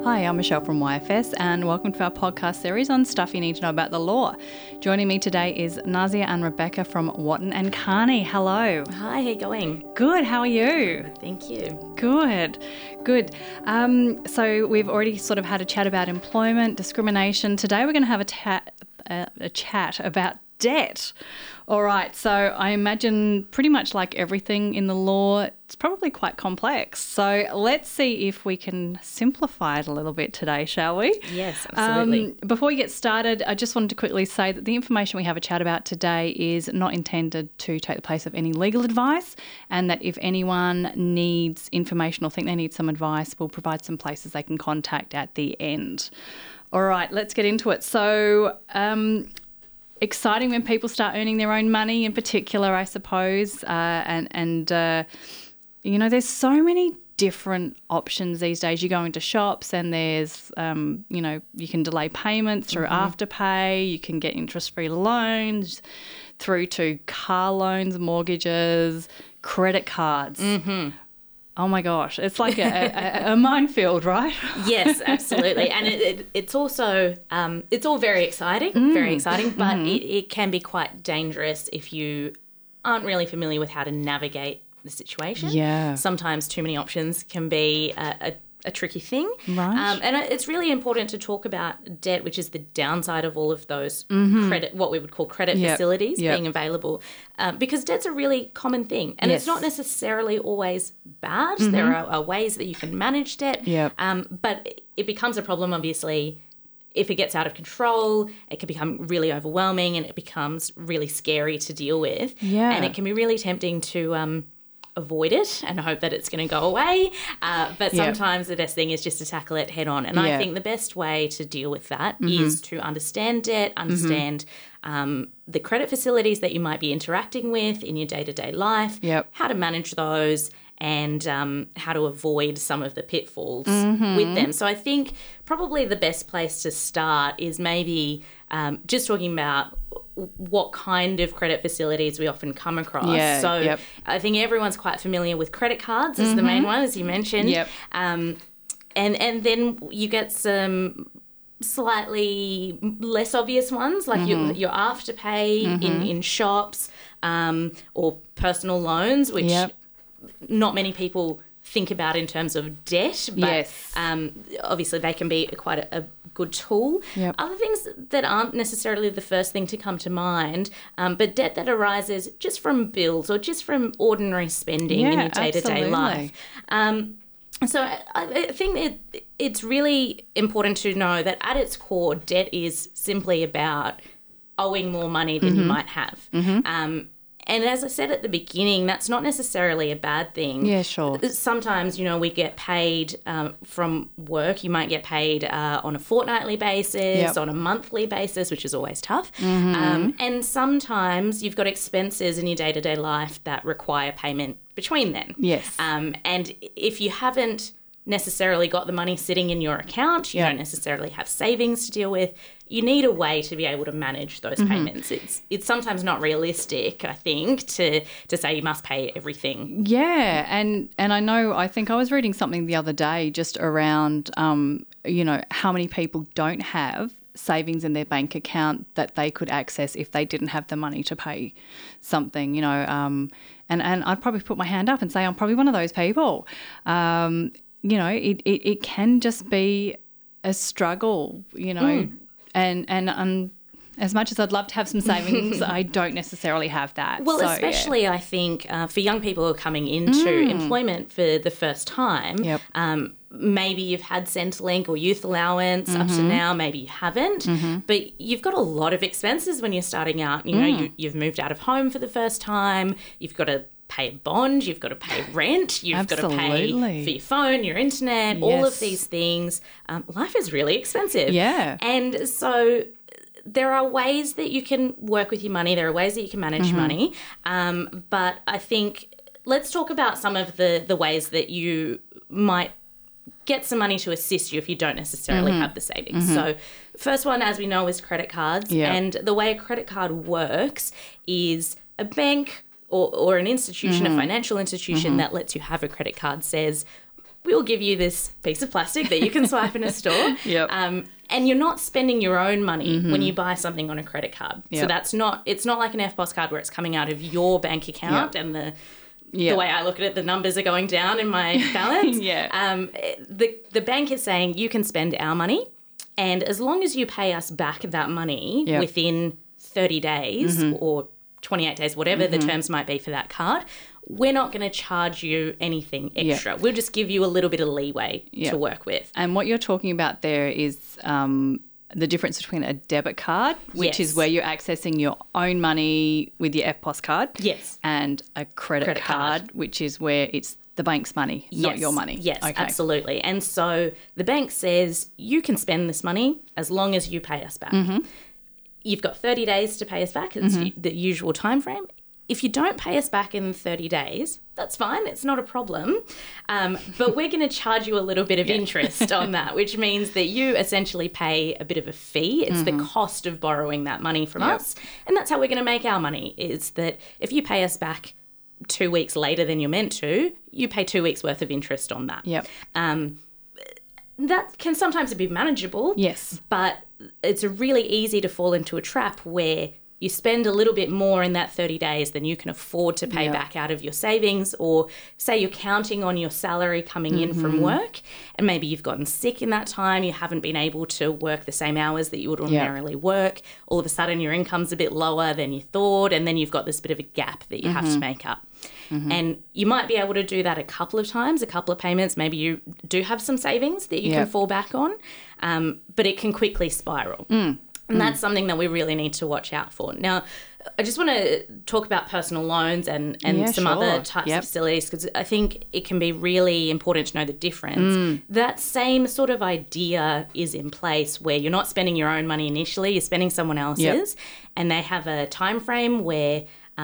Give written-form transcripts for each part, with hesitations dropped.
Hi, I'm Michelle from YFS and welcome to our podcast series on stuff you need to know about the law. Joining me today is Nazia and Rebecca from Watton and Carney. Hello. Hi, how you going? Good, how are you? Thank you. Good. So we've already sort of had a chat about employment, discrimination. Today we're going to have a chat about debt. All right, so I imagine pretty much like everything in the law, it's probably quite complex. So let's see if we can simplify it a little bit today, shall we? Yes, absolutely. Before we get started, I just wanted to quickly say that the information we have a chat about today is not intended to take the place of any legal advice, and that if anyone needs information or think they need some advice, we'll provide some places they can contact at the end. All right, let's get into it. So, exciting when people start earning their own money in particular, I suppose. There's so many different options these days. You go into shops and there's, you can delay payments through Afterpay. You can get interest-free loans through to car loans, mortgages, credit cards. Mm-hmm. Oh, my gosh. It's like a minefield, right? Yes, absolutely. And it's also, it's all very exciting, but it can be quite dangerous if you aren't really familiar with how to navigate the situation. Yeah. Sometimes too many options can be a tricky thing. Right. And it's really important to talk about debt, which is the downside of all of those credit, what we would call credit facilities being available, because debt's a really common thing. And it's not necessarily always bad. There are ways that you can manage debt, but it becomes a problem, obviously, if it gets out of control. It can become really overwhelming and it becomes really scary to deal with. Yeah. And it can be really tempting to avoid it and hope that it's going to go away. But sometimes the best thing is just to tackle it head on. And I think the best way to deal with that is to understand debt, understand the credit facilities that you might be interacting with in your day-to-day life, how to manage those, and how to avoid some of the pitfalls with them. So I think probably the best place to start is maybe just talking about what kind of credit facilities we often come across. I think everyone's quite familiar with credit cards as the main one, as you mentioned. And then you get some slightly less obvious ones, like your Afterpay in shops, or personal loans, which not many people think about in terms of debt, but obviously they can be quite a good tool. Other things that aren't necessarily the first thing to come to mind, but debt that arises just from bills or just from ordinary spending in your day-to-day life. So I think it's really important to know that at its core, debt is simply about owing more money than you might have. And as I said at the beginning, that's not necessarily a bad thing. Yeah, sure. Sometimes, we get paid from work. You might get paid on a fortnightly basis, on a monthly basis, which is always tough. And sometimes you've got expenses in your day-to-day life that require payment between then. Yes. And if you haven't necessarily got the money sitting in your account, you don't necessarily have savings to deal with, you need a way to be able to manage those payments. It's sometimes not realistic, I think, to say you must pay everything. Yeah, and I think I was reading something the other day just around, how many people don't have savings in their bank account that they could access if they didn't have the money to pay something, and I'd probably put my hand up and say I'm probably one of those people. It can just be a struggle, and as much as I'd love to have some savings, I don't necessarily have that. Well, especially I think for young people who are coming into employment for the first time, maybe you've had Centrelink or youth allowance up to now, maybe you haven't, but you've got a lot of expenses when you're starting out. You've moved out of home for the first time, you've got to pay a bond, you've got to pay rent, you've got to pay for your phone, your internet, all of these things. Life is really expensive. Yeah. And so there are ways that you can work with your money. There are ways that you can manage money. But I think let's talk about some of the ways that you might get some money to assist you if you don't necessarily have the savings. So first one, as we know, is credit cards. And the way a credit card works is a bank or an institution, a financial institution that lets you have a credit card says, we'll give you this piece of plastic that you can swipe in a store. Yep. And you're not spending your own money when you buy something on a credit card. Yep. So it's not like an EFTPOS card where it's coming out of your bank account and the way I look at it, the numbers are going down in my balance. The bank is saying you can spend our money, and as long as you pay us back that money within 30 days or 28 days, whatever the terms might be for that card, we're not going to charge you anything extra. We'll just give you a little bit of leeway to work with. And what you're talking about there is the difference between a debit card, which is where you're accessing your own money with your EFTPOS card, and a credit card, which is where it's the bank's money, not your money. Yes, absolutely. And so the bank says you can spend this money as long as you pay us back. You've got 30 days to pay us back. It's the usual time frame. If you don't pay us back in 30 days, that's fine. It's not a problem. But we're going to charge you a little bit of interest on that, which means that you essentially pay a bit of a fee. It's the cost of borrowing that money from us. And that's how we're going to make our money, is that if you pay us back 2 weeks later than you're meant to, you pay 2 weeks worth of interest on that. That can sometimes be manageable. But it's really easy to fall into a trap where you spend a little bit more in that 30 days than you can afford to pay back out of your savings, or say you're counting on your salary coming in from work and maybe you've gotten sick in that time, you haven't been able to work the same hours that you would ordinarily work. All of a sudden your income's a bit lower than you thought, and then you've got this bit of a gap that you have to make up. And you might be able to do that a couple of times, a couple of payments. Maybe you do have some savings that you can fall back on, but it can quickly spiral. And that's something that we really need to watch out for. Now, I just want to talk about personal loans and some other types of facilities, because I think it can be really important to know the difference. That same sort of idea is in place where you're not spending your own money initially, you're spending someone else's, and they have a time frame where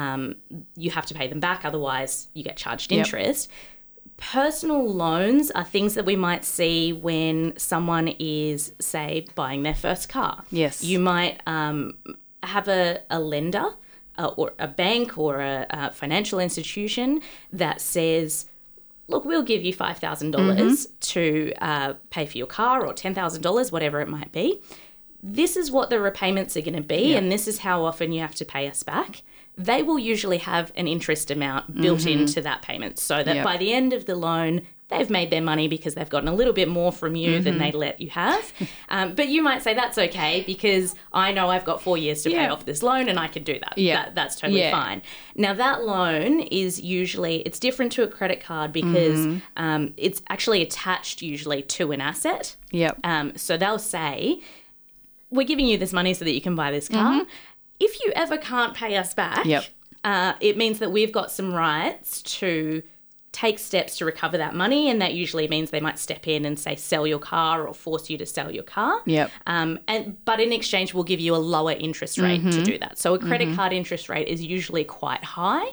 you have to pay them back, otherwise you get charged interest. Personal loans are things that we might see when someone is, say, buying their first car. You might have a lender or a bank or a financial institution that says, look, we'll give you $5,000 to pay for your car, or $10,000, whatever it might be. This is what the repayments are going to be, and this is how often you have to pay us back. They will usually have an interest amount built into that payment, so that by the end of the loan, they've made their money because they've gotten a little bit more from you than they let you have. But you might say, that's okay, because I know I've got 4 years to pay off this loan and I can do that. That's totally fine. Now, that loan is usually, it's different to a credit card because it's actually attached usually to an asset. So they'll say, we're giving you this money so that you can buy this car. If you ever can't pay us back, it means that we've got some rights to take steps to recover that money, and that usually means they might step in and say sell your car or force you to sell your car. But in exchange, we'll give you a lower interest rate to do that. So a credit card interest rate is usually quite high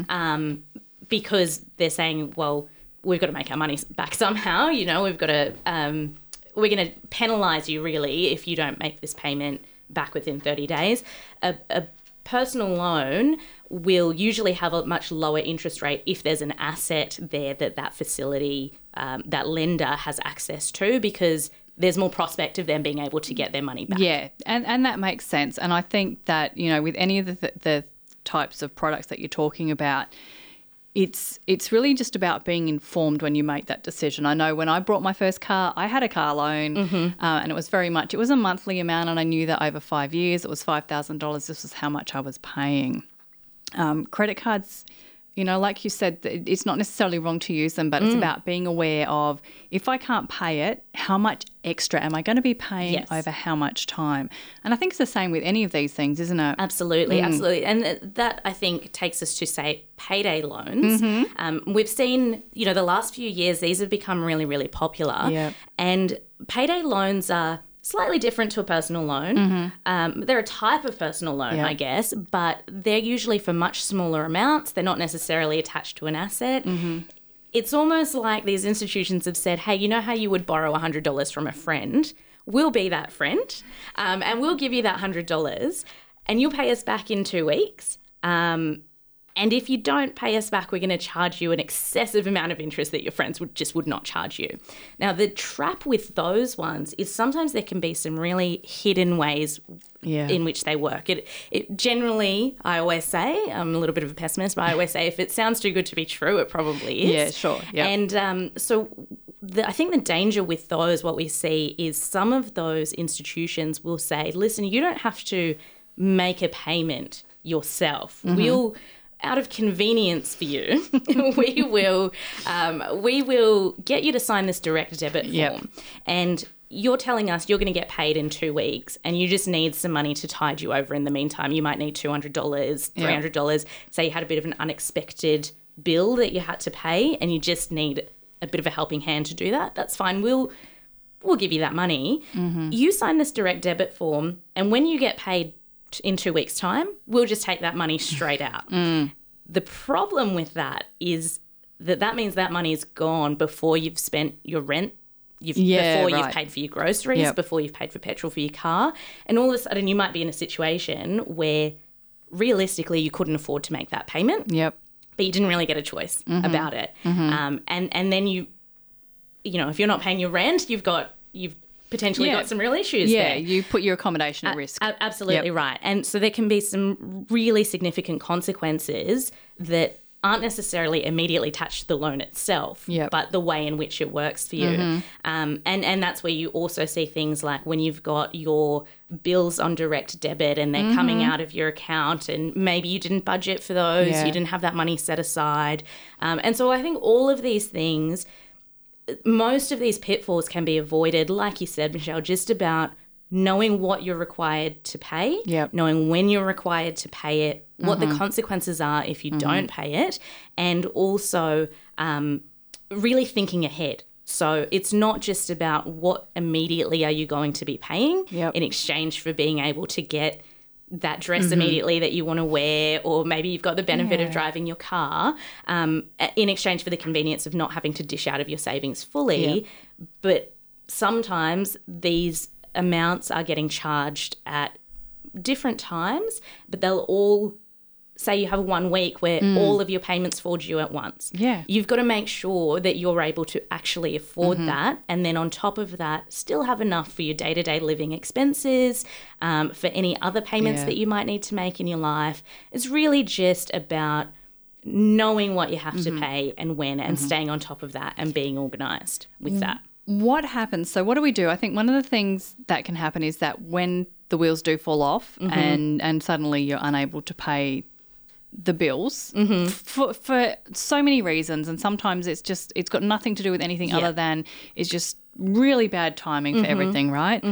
because they're saying, well, we've got to make our money back somehow. You know, we've got to we're going to penalise you really if you don't make this payment back within 30 days. A personal loan will usually have a much lower interest rate if there's an asset there that facility, that lender has access to, because there's more prospect of them being able to get their money back. And that makes sense. And I think that, you know, with any of the types of products that you're talking about, it's really just about being informed when you make that decision. I know when I bought my first car, I had a car loan and it was a monthly amount, and I knew that over 5 years it was $5,000. This was how much I was paying. Credit cards, you know, like you said, it's not necessarily wrong to use them, but it's about being aware of, if I can't pay it, how much extra am I going to be paying over how much time? And I think it's the same with any of these things, isn't it? Absolutely. And that, I think, takes us to, say, payday loans. We've seen, you know, the last few years, these have become really, really popular. And payday loans are slightly different to a personal loan. They're a type of personal loan, I guess, but they're usually for much smaller amounts. They're not necessarily attached to an asset. It's almost like these institutions have said, hey, you know how you would borrow $100 from a friend? We'll be that friend, and we'll give you that $100, and you'll pay us back in 2 weeks. And if you don't pay us back, we're going to charge you an excessive amount of interest that your friends would not charge you. Now, the trap with those ones is sometimes there can be some really hidden ways in which they work. It generally, I always say, I'm a little bit of a pessimist, but I always say if it sounds too good to be true, it probably is. Yeah, sure. Yep. And I think the danger with those, what we see is some of those institutions will say, listen, you don't have to make a payment yourself. We'll, out of convenience for you, we will get you to sign this direct debit form. And you're telling us you're going to get paid in 2 weeks and you just need some money to tide you over in the meantime. You might need $200, $300. Say you had a bit of an unexpected bill that you had to pay and you just need a bit of a helping hand to do that. That's fine. We'll give you that money. You sign this direct debit form and when you get paid in 2 weeks' time, we'll just take that money straight out. The problem with that is that means that money is gone before you've spent your rent, you've paid for your groceries, before you've paid for petrol for your car. And all of a sudden you might be in a situation where realistically you couldn't afford to make that payment. But you didn't really get a choice about it. And then you know, if you're not paying your rent, you've potentially got some real issues there. You put your accommodation at risk. Absolutely right. And so there can be some really significant consequences that aren't necessarily immediately attached to the loan itself, but the way in which it works for you. And that's where you also see things like when you've got your bills on direct debit and they're coming out of your account and maybe you didn't budget for those, you didn't have that money set aside. And so I think all of these things, most of these pitfalls can be avoided, like you said, Michelle, just about knowing what you're required to pay, knowing when you're required to pay it, what the consequences are if you don't pay it, and also really thinking ahead. So it's not just about what immediately are you going to be paying in exchange for being able to get that dress immediately that you want to wear, or maybe you've got the benefit of driving your car in exchange for the convenience of not having to dish out of your savings fully. But sometimes these amounts are getting charged at different times, but they'll all say you have 1 week where all of your payments fall due at once. You've got to make sure that you're able to actually afford that, and then on top of that still have enough for your day-to-day living expenses, for any other payments that you might need to make in your life. It's really just about knowing what you have to pay and when, and staying on top of that and being organised with that. What happens? So what do we do? I think one of the things that can happen is that when the wheels do fall off and suddenly you're unable to pay the bills for so many reasons, and sometimes it's got nothing to do with anything other than it's just really bad timing for everything, right?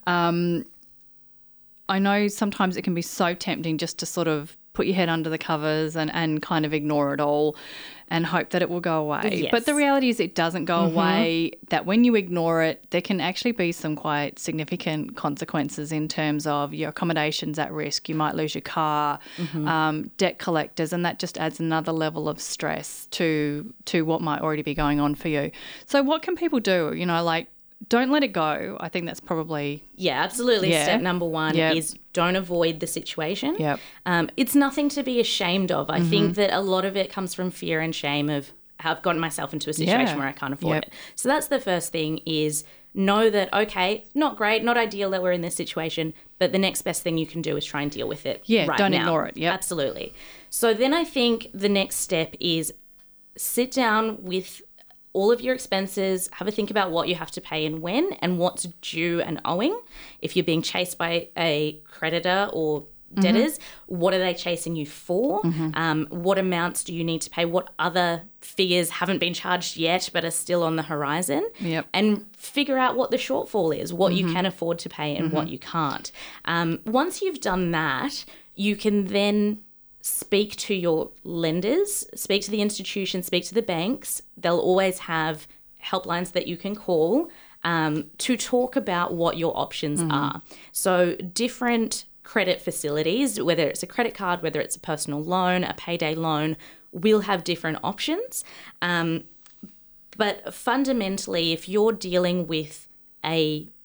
I know sometimes it can be so tempting just to sort of put your head under the covers and kind of ignore it all and hope that it will go away. But the reality is it doesn't go away, that when you ignore it, there can actually be some quite significant consequences in terms of your accommodation's at risk. You might lose your car, debt collectors, and that just adds another level of stress to what might already be going on for you. So what can people do? You know, like, don't let it go. I think that's probably... Yeah, absolutely. Step number one is don't avoid the situation. It's nothing to be ashamed of. I think that a lot of it comes from fear and shame of, I've gotten myself into a situation where I can't afford it. So that's the first thing, is know that, okay, not great, not ideal that we're in this situation, but the next best thing you can do is try and deal with it right don't now. Ignore it. Absolutely. So then I think the next step is sit down with all of your expenses, have a think about what you have to pay and when, and what's due and owing. If you're being chased by a creditor or debtors, what are they chasing you for? What amounts do you need to pay? What other figures haven't been charged yet but are still on the horizon? And figure out what the shortfall is, what you can afford to pay and what you can't. Once you've done that, you can then speak to your lenders, speak to the institution, speak to the banks. They'll always have helplines that you can call to talk about what your options are. So different credit facilities, whether it's a credit card, whether it's a personal loan, a payday loan, will have different options. But fundamentally, if you're dealing with a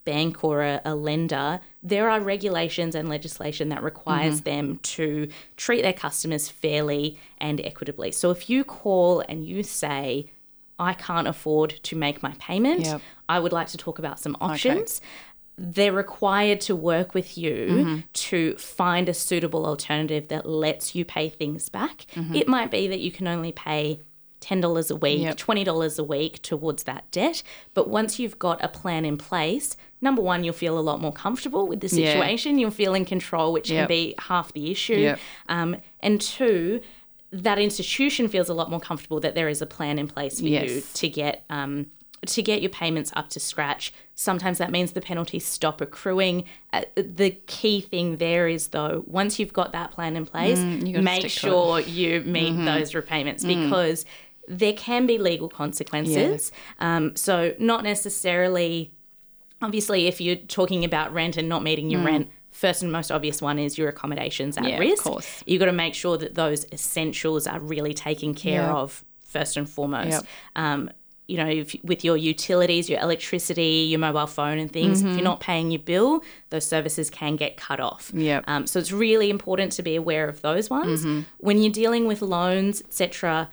bank or a lender, there are regulations and legislation that requires them to treat their customers fairly and equitably. So if you call and you say, I can't afford to make my payment, I would like to talk about some options. They're required to work with you to find a suitable alternative that lets you pay things back. It might be that you can only pay $10 a week, $20 a week towards that debt. But once you've got a plan in place, number one, you'll feel a lot more comfortable with the situation. You'll feel in control, which can be half the issue. And two, that institution feels a lot more comfortable that there is a plan in place for you to get your payments up to scratch. Sometimes that means the penalties stop accruing. The key thing there is, though, once you've got that plan in place, make sure you meet those repayments because there can be legal consequences. So not necessarily, obviously, if you're talking about rent and not meeting your rent, first and most obvious one is your accommodations at risk. Of course. You've got to make sure that those essentials are really taken care of first and foremost. With your utilities, your electricity, your mobile phone and things, if you're not paying your bill, those services can get cut off. So it's really important to be aware of those ones. When you're dealing with loans, etc.,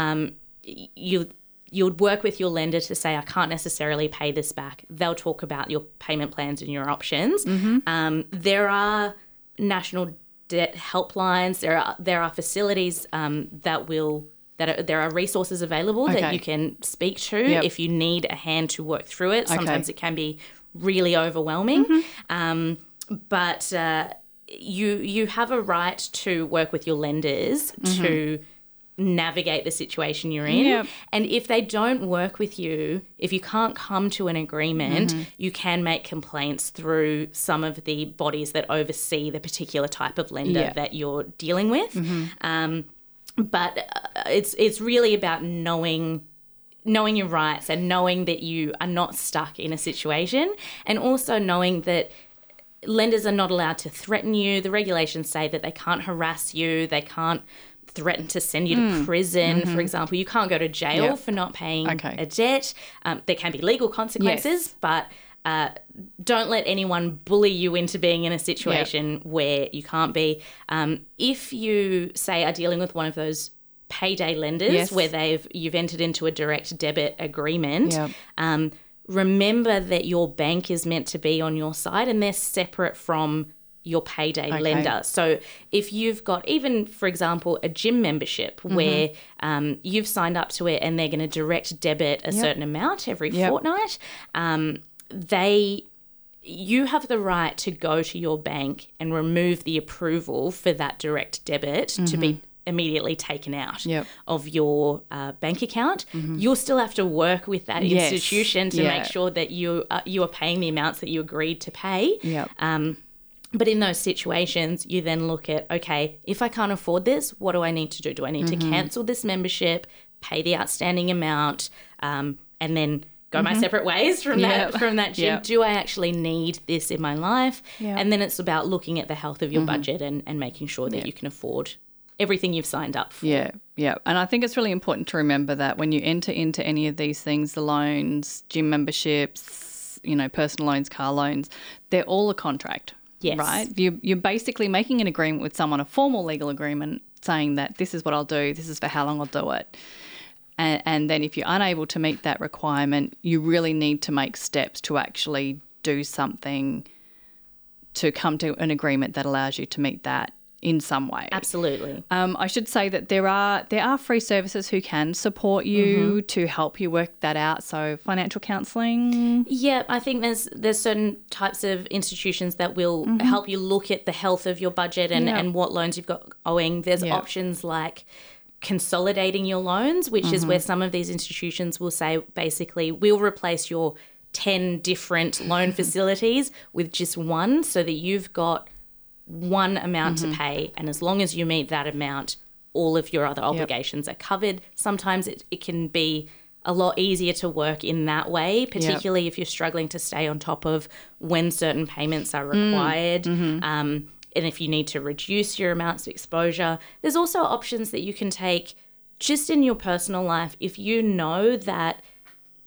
you would work with your lender to say, I can't necessarily pay this back. They'll talk about your payment plans and your options. There are national debt helplines. There are facilities there are resources available that you can speak to if you need a hand to work through it. Sometimes it can be really overwhelming. But you have a right to work with your lenders to navigate the situation you're in. And if they don't work with you, if you can't come to an agreement, you can make complaints through some of the bodies that oversee the particular type of lender that you're dealing with. But it's really about knowing your rights and knowing that you are not stuck in a situation, and also knowing that lenders are not allowed to threaten you. The regulations say that they can't harass you. They can't threaten to send you to prison, for example. You can't go to jail for not paying a debt. There can be legal consequences, but don't let anyone bully you into being in a situation where you can't be. If you, say, are dealing with one of those payday lenders where you've entered into a direct debit agreement, remember that your bank is meant to be on your side and they're separate from your payday lender. So if you've got, even, for example, a gym membership where you've signed up to it and they're going to direct debit a certain amount every fortnight, you have the right to go to your bank and remove the approval for that direct debit to be immediately taken out of your bank account. You'll still have to work with that institution to make sure that you are paying the amounts that you agreed to pay. But in those situations, you then look at, okay, if I can't afford this, what do I need to do? Do I need to cancel this membership, pay the outstanding amount, and then go my separate ways from that gym? Do I actually need this in my life? And then it's about looking at the health of your budget and making sure that you can afford everything you've signed up for. And I think it's really important to remember that when you enter into any of these things, the loans, gym memberships, personal loans, car loans, they're all a contract. Right? You're basically making an agreement with someone, a formal legal agreement, saying that this is what I'll do, this is for how long I'll do it. And then if you're unable to meet that requirement, you really need to make steps to actually do something to come to an agreement that allows you to meet that in some way. Absolutely. I should say that there are free services who can support you to help you work that out. So financial counselling. Yeah, I think there's certain types of institutions that will help you look at the health of your budget and what loans you've got owing. There's options like consolidating your loans, which is where some of these institutions will say, basically, we'll replace your 10 different loan facilities with just one, so that you've got one amount to pay, and as long as you meet that amount, all of your other obligations are covered. Sometimes it can be a lot easier to work in that way, particularly if you're struggling to stay on top of when certain payments are required, and if you need to reduce your amounts of exposure. There's also options that you can take just in your personal life if you know that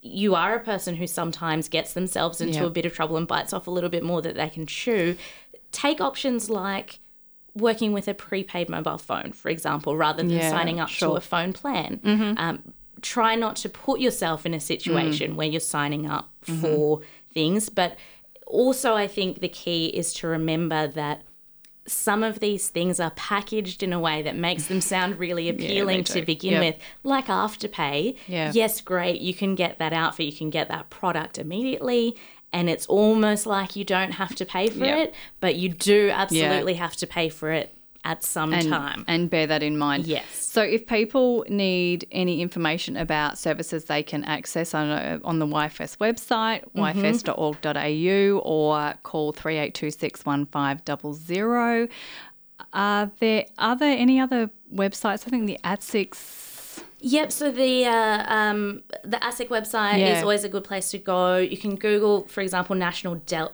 you are a person who sometimes gets themselves into a bit of trouble and bites off a little bit more that they can chew, take options like working with a prepaid mobile phone, for example, rather than signing up to a phone plan. Try not to put yourself in a situation where you're signing up for things. But also I think the key is to remember that some of these things are packaged in a way that makes them sound really appealing to begin with, like Afterpay. Yes, great, you can get that outfit, you can get that product immediately, and it's almost like you don't have to pay for it, but you do absolutely have to pay for it at some time. And bear that in mind. Yes. So if people need any information about services they can access on the YFS website, yfs.org.au, or call 3826 1500. Are there any other websites? I think the ASIC's. Yep, so the ASIC website is always a good place to go. You can Google, for example, National Debt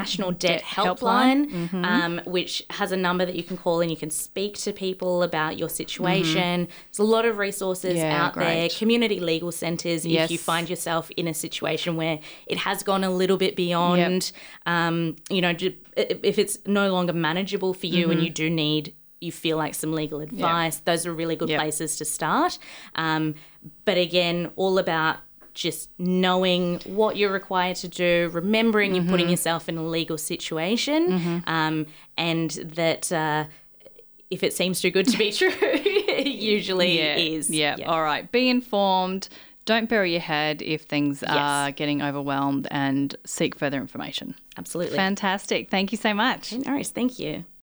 Helpline, which has a number that you can call and you can speak to people about your situation. There's a lot of resources out there. Community legal centres, if you find yourself in a situation where it has gone a little bit beyond, if it's no longer manageable for you and you feel like some legal advice, those are really good places to start. But again, all about just knowing what you're required to do, remembering you're putting yourself in a legal situation, and that if it seems too good to be true, it usually is. Yeah, all right. Be informed. Don't bury your head if things are getting overwhelmed, and seek further information. Absolutely. Fantastic. Thank you so much. No worries. Thank you.